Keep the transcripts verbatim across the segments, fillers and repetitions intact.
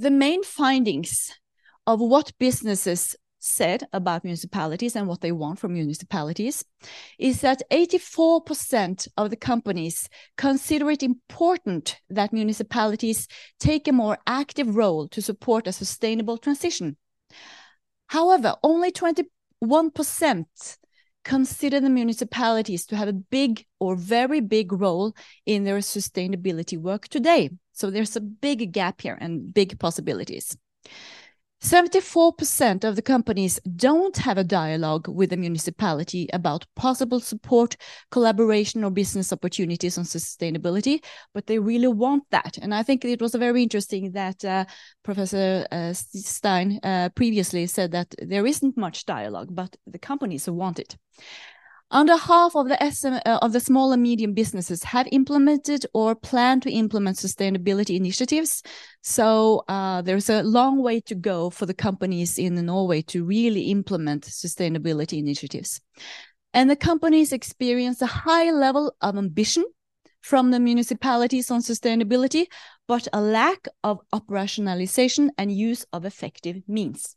the main findings of what businesses said about municipalities and what they want from municipalities is that eighty-four percent of the companies consider it important that municipalities take a more active role to support a sustainable transition. However, only twenty-one percent consider the municipalities to have a big or very big role in their sustainability work today. So there's a big gap here and big possibilities. seventy-four percent of the companies don't have a dialogue with the municipality about possible support, collaboration, or business opportunities on sustainability, but they really want that. And I think it was very interesting that uh, Professor uh, Stein uh, previously said that there isn't much dialogue, but the companies want it. Under half of the S M, uh, of the small and medium businesses have implemented or plan to implement sustainability initiatives. So uh, there's a long way to go for the companies in Norway to really implement sustainability initiatives. And the companies experience a high level of ambition from the municipalities on sustainability, but a lack of operationalization and use of effective means.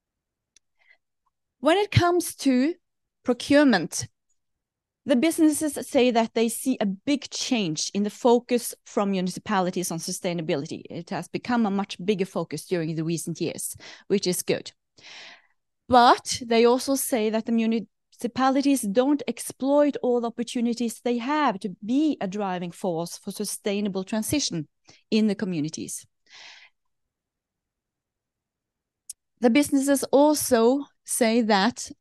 When it comes to procurement, the businesses say that they see a big change in the focus from municipalities on sustainability. It has become a much bigger focus during the recent years, which is good. But they also say that the municipalities don't exploit all the opportunities they have to be a driving force for sustainable transition in the communities. The businesses also say that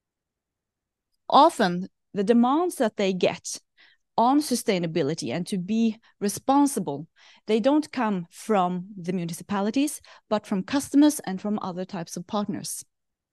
often the demands that they get on sustainability and to be responsible, they don't come from the municipalities, but from customers and from other types of partners.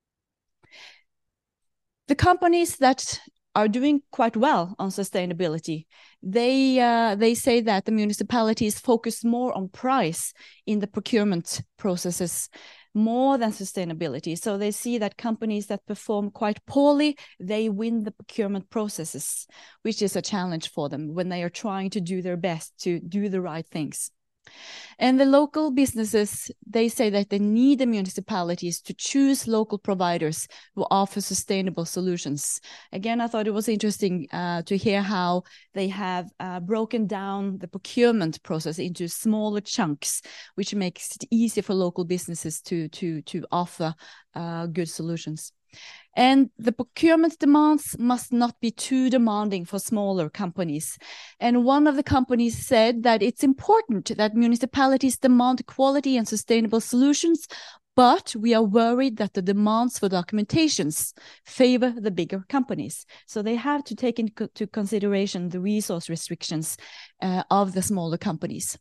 The companies that are doing quite well on sustainability, they uh, they say that the municipalities focus more on price in the procurement processes more than sustainability. So they see that companies that perform quite poorly, they win the procurement processes, which is a challenge for them when they are trying to do their best to do the right things. And the local businesses, they say that they need the municipalities to choose local providers who offer sustainable solutions. Again, I thought it was interesting uh, to hear how they have uh, broken down the procurement process into smaller chunks, which makes it easier for local businesses to, to, to offer uh, good solutions. And the procurement demands must not be too demanding for smaller companies. And one of the companies said that it's important that municipalities demand quality and sustainable solutions, but we are worried that the demands for documentations favor the bigger companies. So they have to take into consideration the resource restrictions uh, of the smaller companies.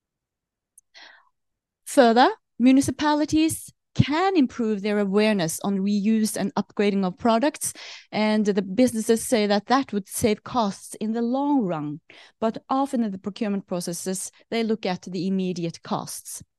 Further, municipalities can improve their awareness on reuse and upgrading of products. And the businesses say that that would save costs in the long run. But often in the procurement processes, they look at the immediate costs.